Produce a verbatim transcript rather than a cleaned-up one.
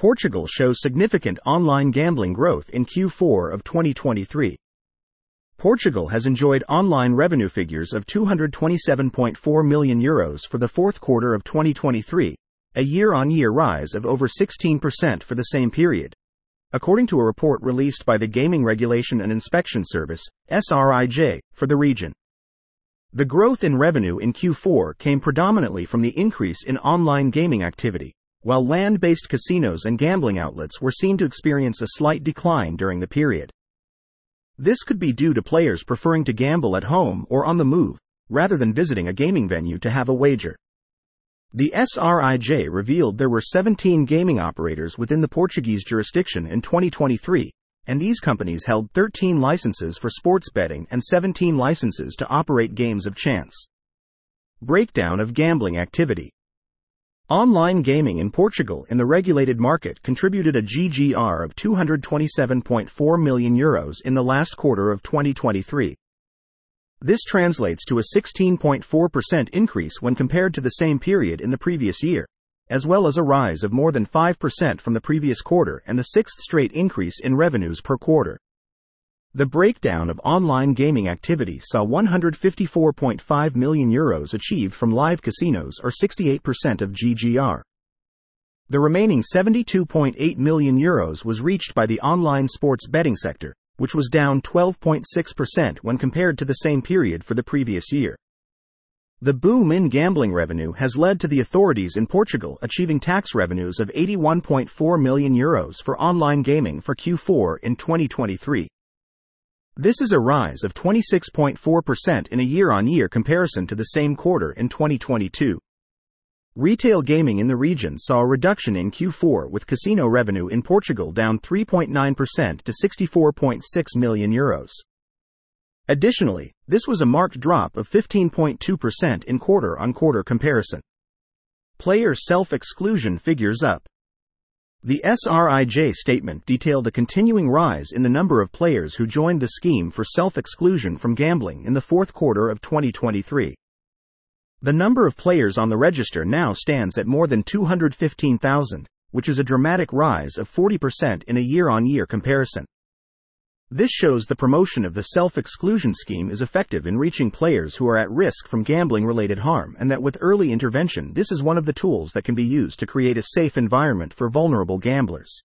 Portugal shows significant online gambling growth in Q four of twenty twenty-three. Portugal has enjoyed online revenue figures of two hundred twenty-seven point four million euros for the fourth quarter of twenty twenty-three, a year-on-year rise of over sixteen percent for the same period, according to a report released by the Gaming Regulation and Inspection Service, S R I J, for the region. The growth in revenue in Q four came predominantly from the increase in online gaming activity, while land-based casinos and gambling outlets were seen to experience a slight decline during the period. This could be due to players preferring to gamble at home or on the move, rather than visiting a gaming venue to have a wager. The S R I J revealed there were seventeen gaming operators within the Portuguese jurisdiction in twenty twenty-three, and these companies held thirteen licenses for sports betting and seventeen licenses to operate games of chance. Breakdown of gambling activity. Online gaming in Portugal in the regulated market contributed a G G R of two hundred twenty-seven point four million euros in the last quarter of twenty twenty-three. This translates to a sixteen point four percent increase when compared to the same period in the previous year, as well as a rise of more than five percent from the previous quarter and the sixth straight increase in revenues per quarter. The breakdown of online gaming activity saw one hundred fifty-four point five million euros achieved from live casinos, or sixty-eight percent of G G R. The remaining seventy-two point eight million euros was reached by the online sports betting sector, which was down twelve point six percent when compared to the same period for the previous year. The boom in gambling revenue has led to the authorities in Portugal achieving tax revenues of eighty-one point four million euros for online gaming for Q four in twenty twenty-three. This is a rise of twenty-six point four percent in a year-on-year comparison to the same quarter in twenty twenty-two. Retail gaming in the region saw a reduction in Q four, with casino revenue in Portugal down three point nine percent to sixty-four point six million euros. Additionally, this was a marked drop of fifteen point two percent in quarter-on-quarter comparison. Player self-exclusion figures up. The S R I J statement detailed a continuing rise in the number of players who joined the scheme for self-exclusion from gambling in the fourth quarter of twenty twenty-three. The number of players on the register now stands at more than two hundred fifteen thousand, which is a dramatic rise of forty percent in a year-on-year comparison. This shows the promotion of the self-exclusion scheme is effective in reaching players who are at risk from gambling-related harm, and that with early intervention this is one of the tools that can be used to create a safe environment for vulnerable gamblers.